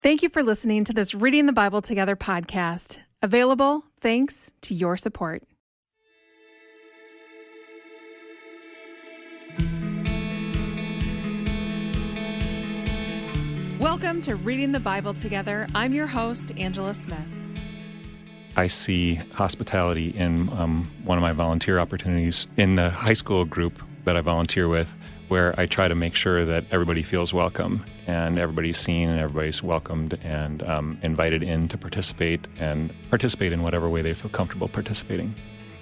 Thank you for listening to this Reading the Bible Together podcast, available thanks to your support. Welcome to Reading the Bible Together. I'm your host, Angela Smith. I see hospitality in one of my volunteer opportunities in the high school group that I volunteer with, where I try to make sure that everybody feels welcome and everybody's seen and everybody's welcomed and invited in to participate in whatever way they feel comfortable participating.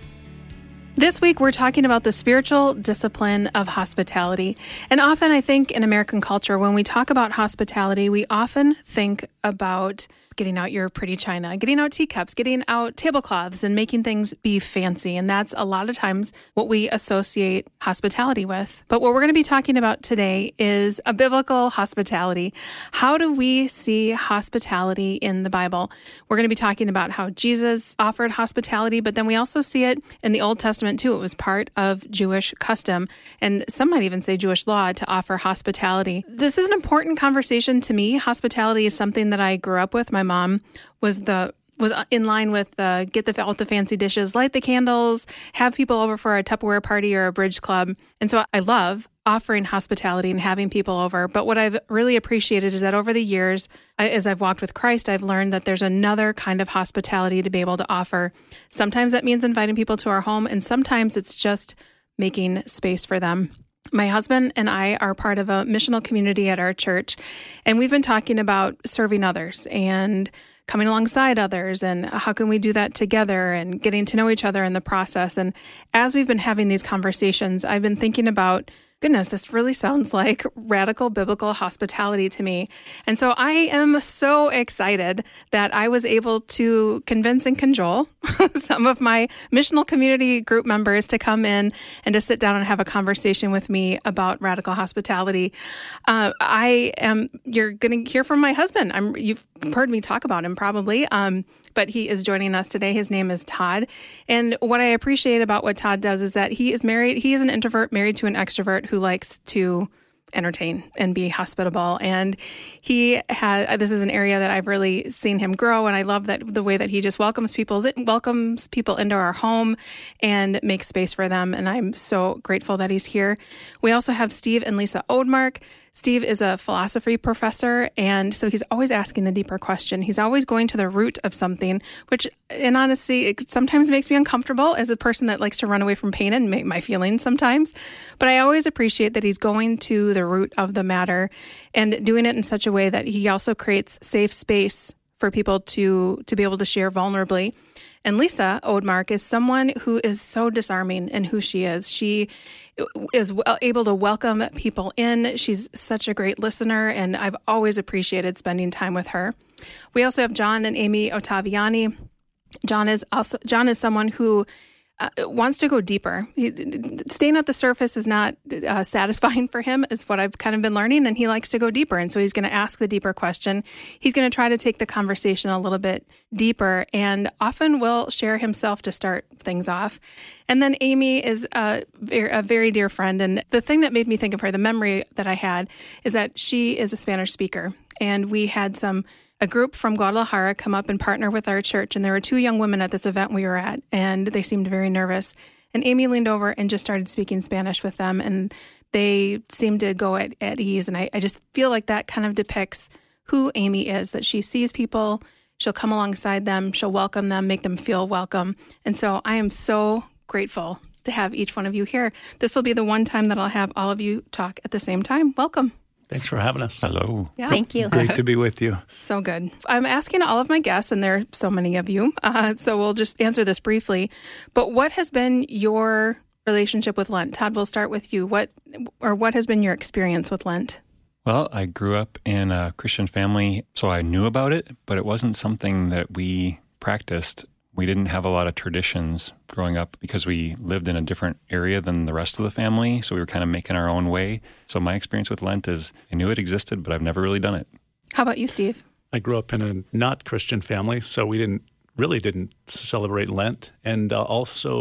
This week, we're talking about the spiritual discipline of hospitality. And often, I think in American culture, when we talk about hospitality, we often think about getting out your pretty china, getting out teacups, getting out tablecloths, and making things be fancy. And that's a lot of times what we associate hospitality with. But what we're going to be talking about today is a biblical hospitality. How do we see hospitality in the Bible? We're going to be talking about how Jesus offered hospitality, but then we also see it in the Old Testament too. It was part of Jewish custom, and some might even say Jewish law, to offer hospitality. This is an important conversation to me. Hospitality is something that I grew up with. My mom was in line with get out the fancy dishes, light the candles, have people over for a Tupperware party or a bridge club. And so I love offering hospitality and having people over. But what I've really appreciated is that over the years, as I've walked with Christ, I've learned that there's another kind of hospitality to be able to offer. Sometimes that means inviting people to our home, and sometimes it's just making space for them. My husband and I are part of a missional community at our church, and we've been talking about serving others and coming alongside others, and how can we do that together, and getting to know each other in the process. And as we've been having these conversations, I've been thinking about, goodness, this really sounds like radical biblical hospitality to me. And so I am so excited that I was able to convince and cajole some of my missional community group members to come in and to sit down and have a conversation with me about radical hospitality. You're going to hear from my husband. You've heard me talk about him probably. But he is joining us today. His name is Todd. And what I appreciate about what Todd does is that he is married. He is an introvert married to an extrovert who likes to entertain and be hospitable. And this is an area that I've really seen him grow. And I love that the way that he just welcomes people into our home and makes space for them. And I'm so grateful that he's here. We also have Steve and Lisa Odemark. Steve is a philosophy professor, and so he's always asking the deeper question. He's always going to the root of something, which, in honesty, it sometimes makes me uncomfortable as a person that likes to run away from pain and my feelings sometimes. But I always appreciate that he's going to the root of the matter and doing it in such a way that he also creates safe space for people to be able to share vulnerably. And Lisa Odemark is someone who is so disarming in who she is. She is able to welcome people in. She's such a great listener, and I've always appreciated spending time with her. We also have John and Amy Ottaviani. John is someone who wants to go deeper. Staying at the surface is not satisfying for him, is what I've kind of been learning, and he likes to go deeper. And so he's going to ask the deeper question. He's going to try to take the conversation a little bit deeper, and often will share himself to start things off. And then Amy is a very dear friend. And the thing that made me think of her, the memory that I had, is that she is a Spanish speaker. And we had a group from Guadalajara come up and partner with our church. And there were two young women at this event we were at, and they seemed very nervous. And Amy leaned over and just started speaking Spanish with them, and they seemed to go at ease. And I just feel like that kind of depicts who Amy is, that she sees people, she'll come alongside them, she'll welcome them, make them feel welcome. And so I am so grateful to have each one of you here. This will be the one time that I'll have all of you talk at the same time. Welcome. Thanks for having us. Hello. Yeah. Thank you. Great to be with you. So good. I'm asking all of my guests, and there are so many of you, so we'll just answer this briefly. But what has been your relationship with Lent? Todd, we'll start with you. What has been your experience with Lent? Well, I grew up in a Christian family, so I knew about it, but it wasn't something that we practiced. We didn't have a lot of traditions growing up because we lived in a different area than the rest of the family, so we were kind of making our own way. So my experience with Lent is I knew it existed, but I've never really done it. How about you, Steve? I grew up in a not Christian family, so we didn't celebrate Lent. And also,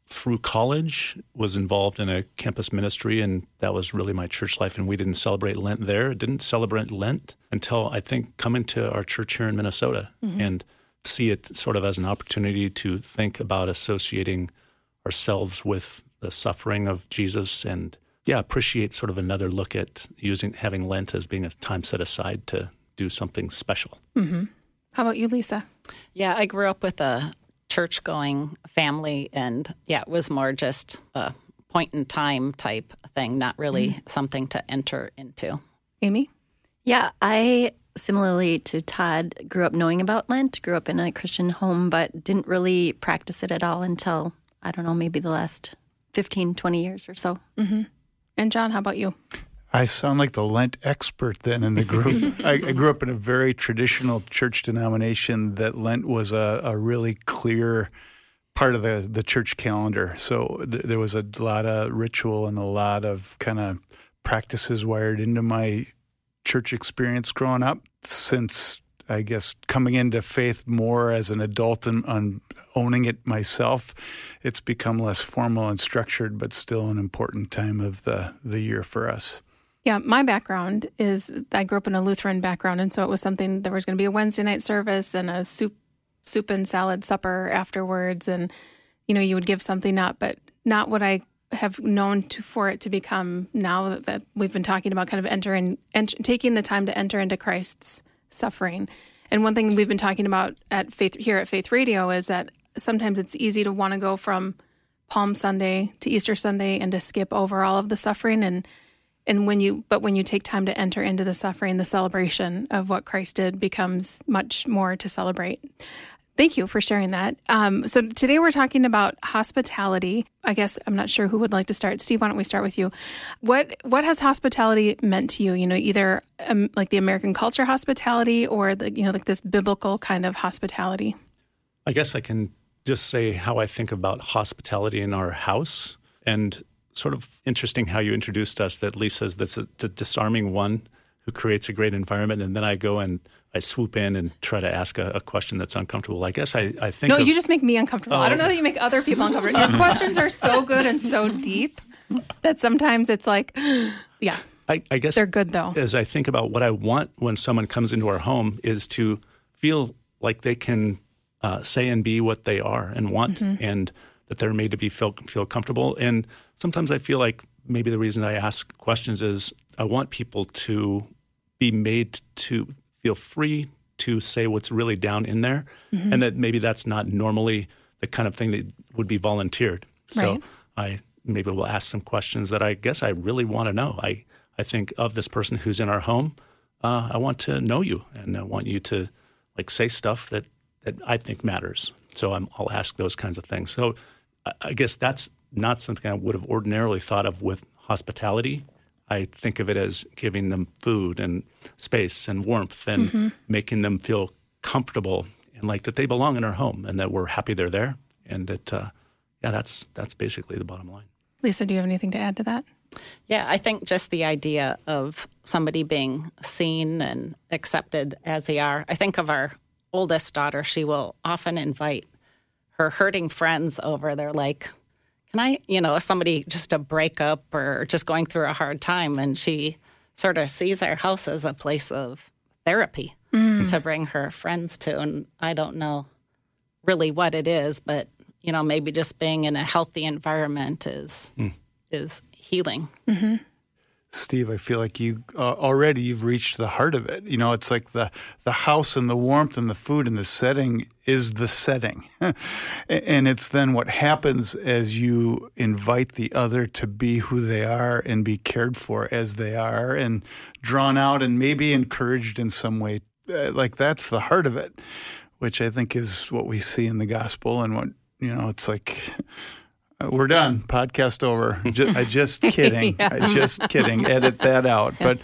through college, was involved in a campus ministry, and that was really my church life. And we didn't celebrate Lent there. Didn't celebrate Lent until, I think, coming to our church here in Minnesota and see it sort of as an opportunity to think about associating ourselves with the suffering of Jesus and, appreciate sort of another look at having Lent as being a time set aside to do something special. Mm-hmm. How about you, Lisa? Yeah, I grew up with a church-going family, and it was more just a point-in-time type thing, not really something to enter into. Amy? Yeah, I, similarly to Todd, grew up knowing about Lent, grew up in a Christian home, but didn't really practice it at all until, I don't know, maybe the last 15, 20 years or so. Mm-hmm. And John, how about you? I sound like the Lent expert then in the group. I grew up in a very traditional church denomination that Lent was a really clear part of the church calendar. So there was a lot of ritual and a lot of kind of practices wired into my church experience growing up. Since, I guess, coming into faith more as an adult and owning it myself, it's become less formal and structured, but still an important time of the year for us. Yeah, my background is I grew up in a Lutheran background, and so it was something, there was going to be a Wednesday night service and a soup and salad supper afterwards, and, you would give something up, but not what I have known for it to become now that we've been talking about kind of taking the time to enter into Christ's suffering. And one thing we've been talking about here at Faith Radio is that sometimes it's easy to want to go from Palm Sunday to Easter Sunday and to skip over all of the suffering, and when you take time to enter into the suffering, the celebration of what Christ did becomes much more to celebrate. Thank you for sharing that. So today we're talking about hospitality. I guess I'm not sure who would like to start. Steve, why don't we start with you? What has hospitality meant to you? Either like the American culture hospitality or like this biblical kind of hospitality. I guess I can just say how I think about hospitality in our house, and sort of interesting how you introduced us, that Lisa's the disarming one who creates a great environment, and then I go and I swoop in and try to ask a question that's uncomfortable. I guess I think... No, you just make me uncomfortable. I don't know that you make other people uncomfortable. Your questions are so good and so deep that sometimes it's like, yeah. I guess they're good, though. As I think about what I want when someone comes into our home is to feel like they can say and be what they are and want, and that they're made to feel comfortable. And sometimes I feel like maybe the reason I ask questions is I want people to be made to feel free to say what's really down in there, and that maybe that's not normally the kind of thing that would be volunteered. So I maybe will ask some questions that I guess I really want to know. I think of this person who's in our home. I want to know you, and I want you to say stuff that I think matters. So I'll ask those kinds of things. So I guess that's not something I would have ordinarily thought of with hospitality. I think of it as giving them food and space and warmth and making them feel comfortable and like that they belong in our home and that we're happy they're there. And that, that's basically the bottom line. Lisa, do you have anything to add to that? Yeah, I think just the idea of somebody being seen and accepted as they are. I think of our oldest daughter. She will often invite her hurting friends over. They're like, can I, somebody just a breakup or just going through a hard time. And she sort of sees our house as a place of therapy to bring her friends to. And I don't know really what it is, but, maybe just being in a healthy environment is healing. Mm-hmm. Steve, I feel like you've reached the heart of it. It's like the house and the warmth and the food and the setting is the setting. And it's then what happens as you invite the other to be who they are and be cared for as they are and drawn out and maybe encouraged in some way. That's the heart of it, which I think is what we see in the gospel and what, it's like... We're done. Podcast over. Just kidding. Just kidding. Edit that out. But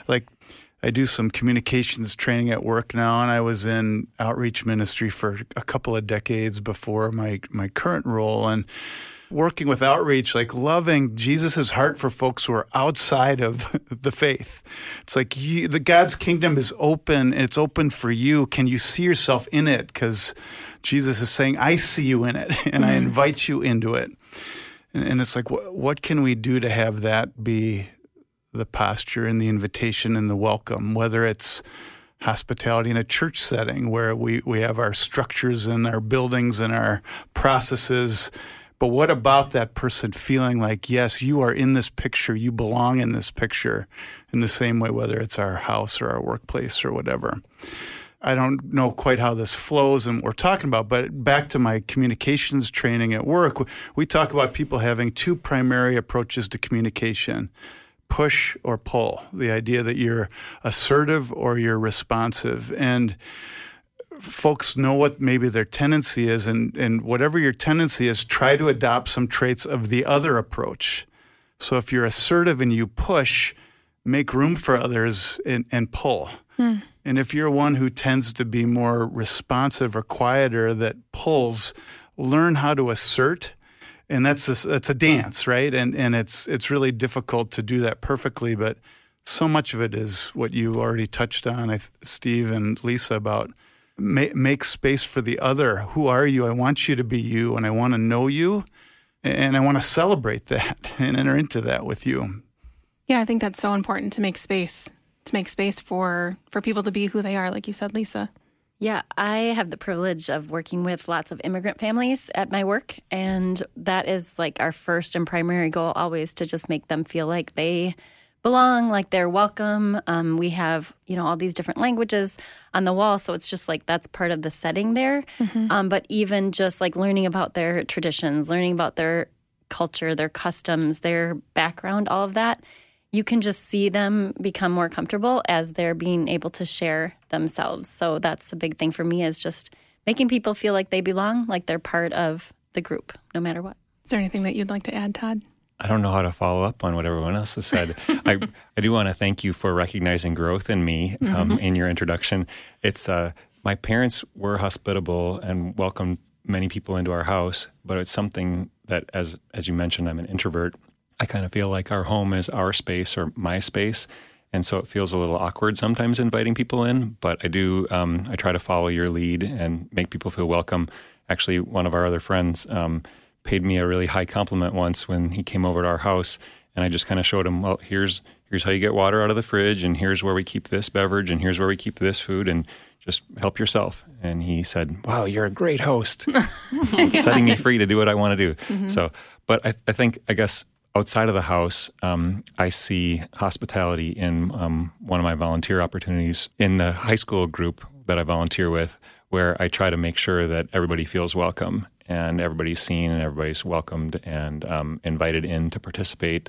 I do some communications training at work now, and I was in outreach ministry for a couple of decades before my current role. And working with outreach, like loving Jesus' heart for folks who are outside of the faith. It's like the God's kingdom is open. It's open for you. Can you see yourself in it? Because Jesus is saying, I see you in it, and I invite you into it. And it's like, what can we do to have that be the posture and the invitation and the welcome, whether it's hospitality in a church setting where we have our structures and our buildings and our processes. But what about that person feeling like, yes, you are in this picture, you belong in this picture in the same way, whether it's our house or our workplace or whatever. I don't know quite how this flows and what we're talking about, but back to my communications training at work, we talk about people having two primary approaches to communication: push or pull, the idea that you're assertive or you're responsive. And folks know what maybe their tendency is, and whatever your tendency is, try to adopt some traits of the other approach. So if you're assertive and you push, make room for others and pull. And if you're one who tends to be more responsive or quieter that pulls, learn how to assert. And it's a dance, right? And it's really difficult to do that perfectly, but so much of it is what you already touched on, Steve and Lisa, about make space for the other. Who are you? I want you to be you, and I want to know you, and I want to celebrate that and enter into that with you. Yeah, I think that's so important, to make space for people to be who they are, like you said, Lisa. Yeah, I have the privilege of working with lots of immigrant families at my work, and that is like our first and primary goal, always to just make them feel like they belong, like they're welcome. We have, all these different languages on the wall, so it's just like that's part of the setting there. But even just like learning about their traditions, learning about their culture, their customs, their background, all of that, you can just see them become more comfortable as they're being able to share themselves. So that's a big thing for me, is just making people feel like they belong, like they're part of the group, no matter what. Is there anything that you'd like to add, Todd? I don't know how to follow up on what everyone else has said. I do want to thank you for recognizing growth in me in your introduction. It's my parents were hospitable and welcomed many people into our house, but it's something that, as you mentioned, I'm an introvert. I kind of feel like our home is our space or my space, and so it feels a little awkward sometimes inviting people in, but I do, I try to follow your lead and make people feel welcome. Actually, one of our other friends paid me a really high compliment once when he came over to our house, and I just kind of showed him, well, here's how you get water out of the fridge, and here's where we keep this beverage, and here's where we keep this food, and just help yourself. And he said, wow, you're a great host. It's setting me free to do what I want to do. So, but I guess outside of the house, I see hospitality in one of my volunteer opportunities in the high school group that I volunteer with, where I try to make sure that everybody feels welcome and everybody's seen and everybody's welcomed and invited in to participate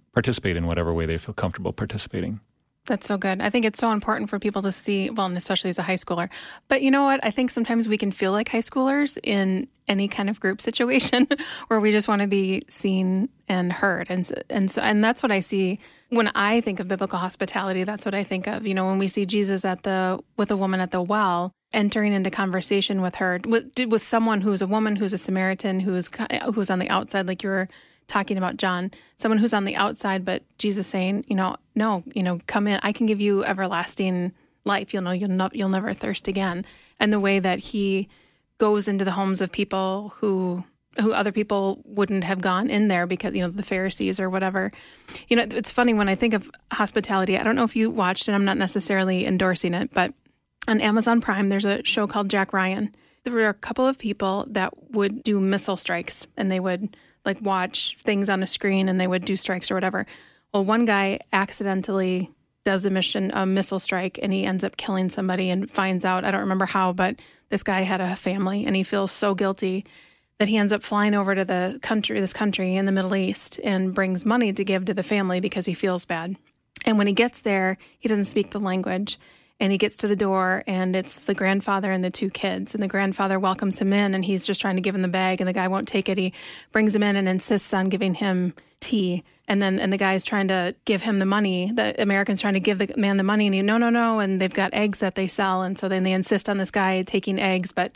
in whatever way they feel comfortable participating. That's so good. I think it's so important for people to see, well, and especially as a high schooler. But you know what? I think sometimes we can feel like high schoolers in any kind of group situation where we just want to be seen and heard. And that's what I see when I think of biblical hospitality. That's what I think of. When we see Jesus with a woman at the well, entering into conversation with her, with someone who's a woman, who's a Samaritan, who's on the outside, like you were talking about, John, someone who's on the outside, but Jesus saying, no, come in. I can give you everlasting life. You'll never thirst again. And the way that he goes into the homes of people who other people wouldn't have gone in there because, the Pharisees or whatever. It's funny when I think of hospitality. I don't know if you watched it. I'm not necessarily endorsing it, but on Amazon Prime, there's a show called Jack Ryan. There were a couple of people that would do missile strikes, and they would watch things on a screen and they would do strikes or whatever. Well, one guy accidentally does a missile strike, and he ends up killing somebody and finds out, I don't remember how, but this guy had a family, and he feels so guilty that he ends up flying over to this country in the Middle East and brings money to give to the family because he feels bad. And when he gets there, he doesn't speak the language. And he gets to the door, and it's the grandfather and the two kids. And the grandfather welcomes him in, and he's just trying to give him the bag, and the guy won't take it. He brings him in and insists on giving him tea. And the guy's trying to give him the money. The American's trying to give the man the money, and no. And they've got eggs that they sell. And so then they insist on this guy taking eggs, but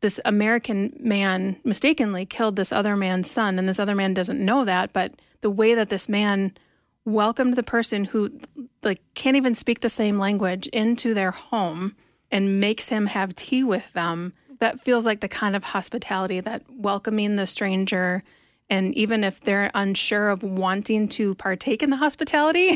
this American man mistakenly killed this other man's son, and this other man doesn't know that, but the way that this man welcomed the person who can't even speak the same language into their home and makes him have tea with them, that feels like the kind of hospitality, that welcoming the stranger. And even if they're unsure of wanting to partake in the hospitality,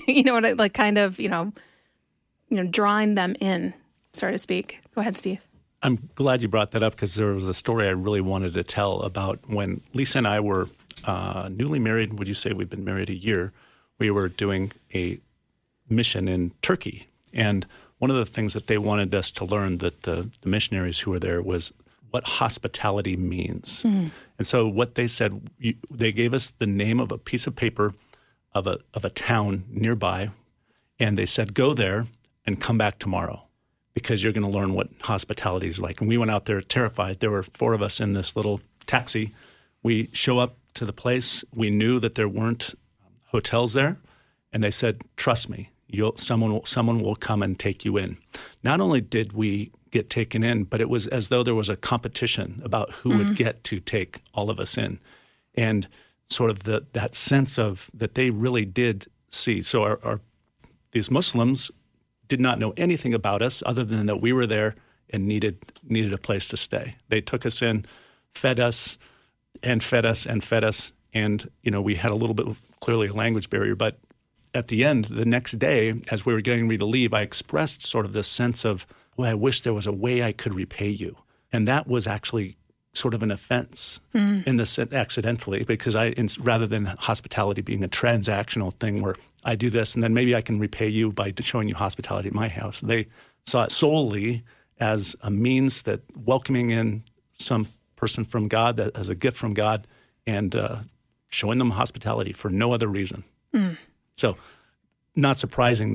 drawing them in, so to speak. Go ahead, Steve. I'm glad you brought that up because there was a story I really wanted to tell about when Lisa and I were newly married. Would you say we've been married a year? We were doing a mission in Turkey. And one of the things that they wanted us to learn, that the missionaries who were there, was what hospitality means. Mm-hmm. And so what they said, they gave us the name of a piece of paper of a town nearby, and they said, go there and come back tomorrow because you're going to learn what hospitality is like. And we went out there terrified. There were 4 of us in this little taxi. We show up to the place. We knew that there weren't hotels there, and they said, trust me, someone will come and take you in. Not only did we get taken in, but it was as though there was a competition about who would get to take all of us in. And sort of that sense of that they really did see. So these Muslims did not know anything about us other than that we were there and needed a place to stay. They took us in, fed us, and fed us, and fed us. And, we had a little bit of clearly a language barrier. But at the end, the next day, as we were getting ready to leave, I expressed sort of this sense of, boy, I wish there was a way I could repay you. And that was actually sort of an offense in the sense accidentally, because rather than hospitality being a transactional thing where I do this and then maybe I can repay you by showing you hospitality at my house, they saw it solely as a means that welcoming in some person from God, that as a gift from God, and showing them hospitality for no other reason. So not surprising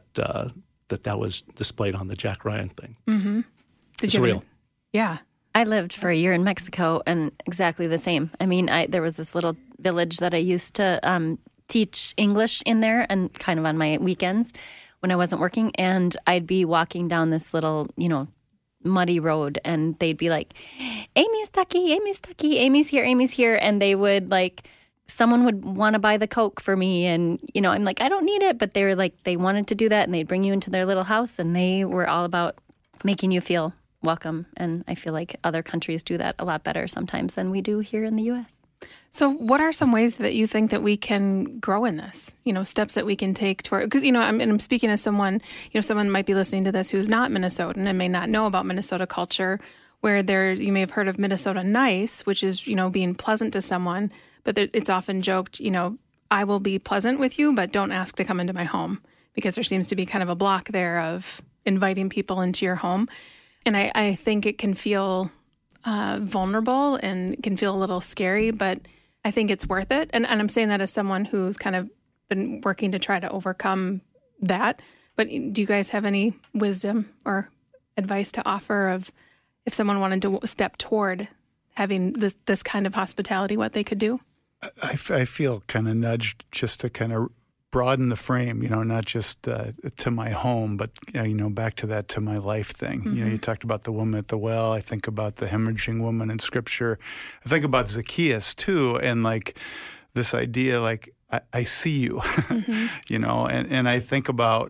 that was displayed on the Jack Ryan thing. Mm-hmm. It's real. Yeah. I lived for a year in Mexico, and exactly the same. I mean, there was this little village that I used to teach English in there, and kind of on my weekends when I wasn't working, and I'd be walking down this little, muddy road, and they'd be like, Amy está aquí, Amy's aquí, Amy's here, and they would someone would want to buy the Coke for me, and I'm like, I don't need it, but they were like, they wanted to do that, and they'd bring you into their little house, and they were all about making you feel welcome. And I feel like other countries do that a lot better sometimes than we do here in the U.S. So what are some ways that you think that we can grow in this, steps that we can take toward, because, I'm speaking as someone, someone might be listening to this who's not Minnesotan and may not know about Minnesota culture, where you may have heard of Minnesota nice, which is, being pleasant to someone, but it's often joked, I will be pleasant with you, but don't ask to come into my home, because there seems to be kind of a block there of inviting people into your home. And I think it can feel vulnerable and can feel a little scary, but I think it's worth it. And I'm saying that as someone who's kind of been working to try to overcome that. But do you guys have any wisdom or advice to offer of if someone wanted to step toward having this kind of hospitality, what they could do? I feel kind of nudged just to kind of broaden the frame, not just to my home, but, back to my life thing. Mm-hmm. You talked about the woman at the well. I think about the hemorrhaging woman in Scripture. I think about Zacchaeus, too, and, this idea, I see you, mm-hmm. And I think about,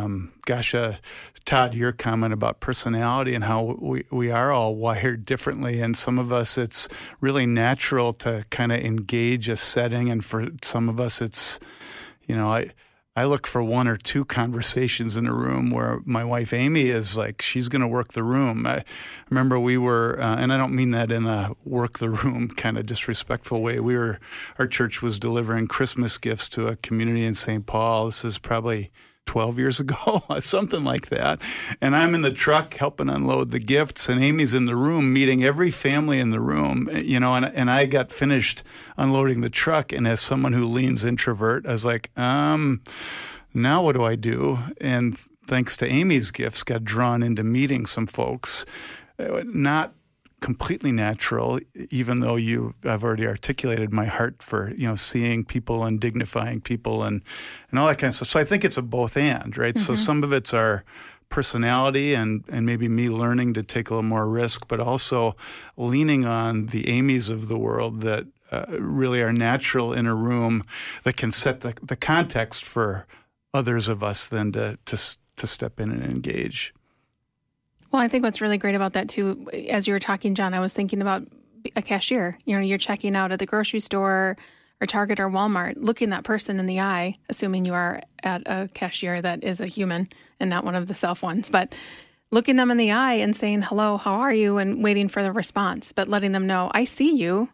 Todd, your comment about personality and how we are all wired differently. And some of us, it's really natural to kind of engage a setting. And for some of us, it's, I look for 1 or 2 conversations in a room where my wife Amy is she's going to work the room. I remember we were, and I don't mean that in a work the room kind of disrespectful way. Our church was delivering Christmas gifts to a community in St. Paul. This is probably 12 years ago, something like that. And I'm in the truck helping unload the gifts, and Amy's in the room meeting every family in the room, and I got finished unloading the truck. And as someone who leans introvert, I was like, now what do I do? And thanks to Amy's gifts, got drawn into meeting some folks. Not completely natural, even though I've already articulated my heart for, seeing people and dignifying people and all that kind of stuff. So I think it's a both and, right? Mm-hmm. So some of it's our personality and maybe me learning to take a little more risk, but also leaning on the Amy's of the world that really are natural in a room that can set the context for others of us then to step in and engage. Well, I think what's really great about that too, as you were talking, John, I was thinking about a cashier. You're checking out at the grocery store or Target or Walmart, looking that person in the eye, assuming you are at a cashier that is a human and not one of the self ones, but looking them in the eye and saying, hello, how are you? And waiting for the response, but letting them know, I see you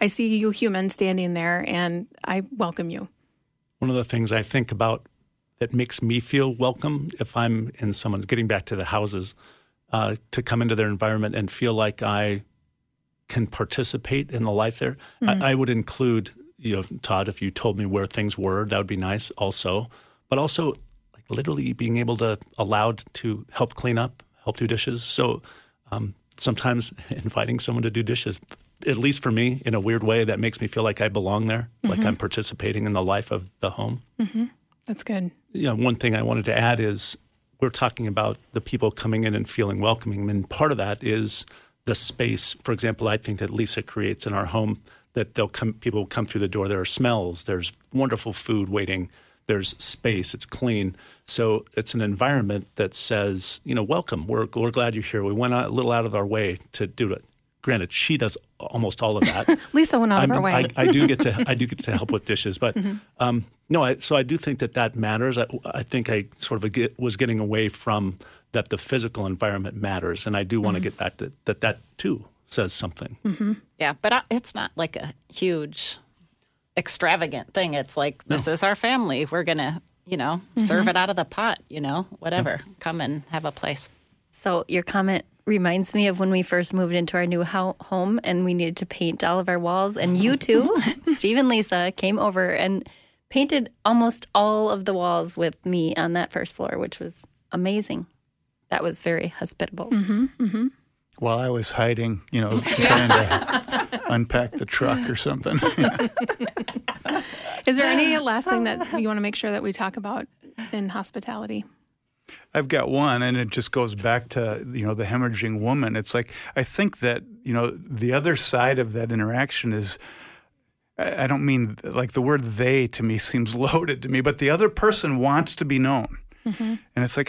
human standing there and I welcome you. One of the things I think about that makes me feel welcome if I'm in someone's, getting back to the houses, to come into their environment and feel like I can participate in the life there. Mm-hmm. I would include, Todd, if you told me where things were, that would be nice also. But also, like literally being able to allowed to help clean up, help do dishes. So sometimes inviting someone to do dishes, at least for me, in a weird way, that makes me feel like I belong there, mm-hmm. like I'm participating in the life of the home. Mm-hmm. That's good. One thing I wanted to add is we're talking about the people coming in and feeling welcoming, and part of that is the space. For example, I think that Lisa creates in our home that people will come through the door. There are smells. There's wonderful food waiting. There's space. It's clean. So it's an environment that says, welcome. We're glad you're here. We went a little out of our way to do it. Granted, she does almost all of that. Lisa went out of her way. I do get to help with dishes, but mm-hmm. So I do think that matters. I think I sort of was getting away from that the physical environment matters, and I do want to get back to that too says something. Mm-hmm. Yeah, but it's not like a huge, extravagant thing. It's like, this is our family. We're going to, mm-hmm. serve it out of the pot, whatever. Yeah. Come and have a place. So your comment reminds me of when we first moved into our new home and we needed to paint all of our walls. And you two, Steve and Lisa, came over and painted almost all of the walls with me on that first floor, which was amazing. That was very hospitable. Mm-hmm, mm-hmm. While I was hiding, trying to unpack the truck or something. Is there any last thing that you want to make sure that we talk about in hospitality? I've got one, and it just goes back to, the hemorrhaging woman. It's like, I think that, the other side of that interaction is, I don't mean, like the word they to me seems loaded to me, but the other person wants to be known. Mm-hmm. And it's like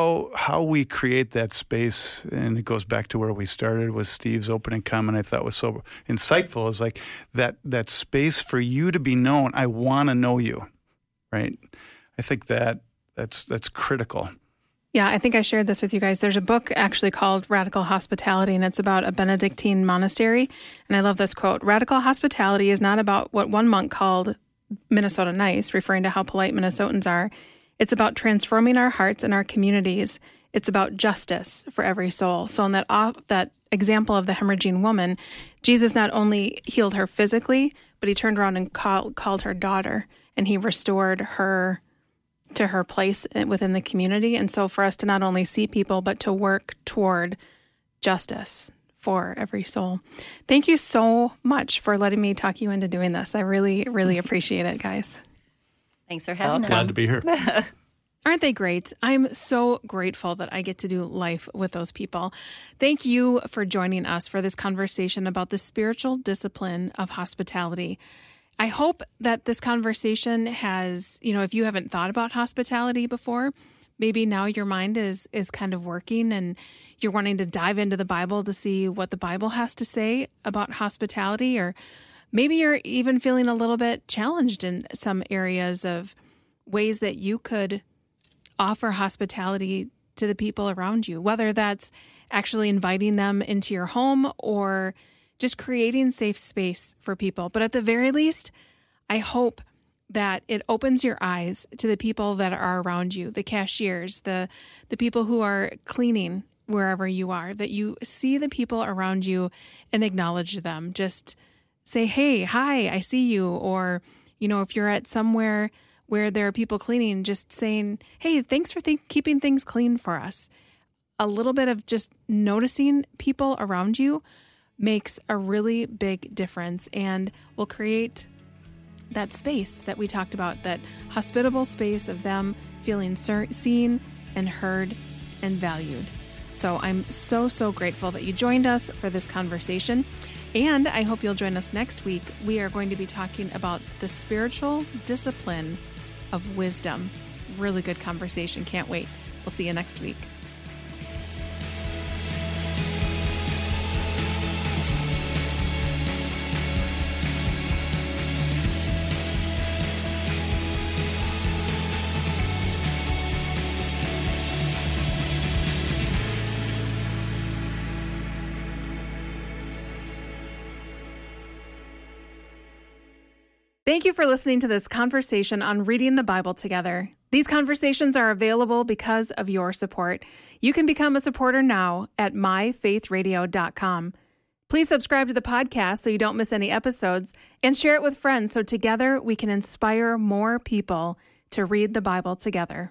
how we create that space, and it goes back to where we started with Steve's opening comment I thought was so insightful, is like that space for you to be known. I want to know you, right? I think that's critical. Yeah, I think I shared this with you guys. There's a book actually called Radical Hospitality, and it's about a Benedictine monastery. And I love this quote: "Radical hospitality is not about what one monk called Minnesota nice," referring to how polite Minnesotans are. "It's about transforming our hearts and our communities. It's about justice for every soul." So in that example of the hemorrhaging woman, Jesus not only healed her physically, but he turned around and called her daughter, and he restored her to her place within the community. And so for us to not only see people, but to work toward justice for every soul. Thank you so much for letting me talk you into doing this. I really, really appreciate it, guys. Thanks for having us. Glad to be here. Aren't they great? I'm so grateful that I get to do life with those people. Thank you for joining us for this conversation about the spiritual discipline of hospitality. I hope that this conversation has, if you haven't thought about hospitality before, maybe now your mind is kind of working and you're wanting to dive into the Bible to see what the Bible has to say about hospitality, or maybe you're even feeling a little bit challenged in some areas of ways that you could offer hospitality to the people around you, whether that's actually inviting them into your home or just creating safe space for people. But at the very least, I hope that it opens your eyes to the people that are around you, the cashiers, the people who are cleaning wherever you are, that you see the people around you and acknowledge them. Just say, hey, hi, I see you. Or, if you're at somewhere where there are people cleaning, just saying, hey, thanks for keeping things clean for us. A little bit of just noticing people around you makes a really big difference and will create that space that we talked about, that hospitable space of them feeling seen and heard and valued. So I'm so, so grateful that you joined us for this conversation. And I hope you'll join us next week. We are going to be talking about the spiritual discipline of wisdom. Really good conversation. Can't wait. We'll see you next week. Thank you for listening to this conversation on reading the Bible together. These conversations are available because of your support. You can become a supporter now at myfaithradio.com. Please subscribe to the podcast so you don't miss any episodes, and share it with friends so together we can inspire more people to read the Bible together.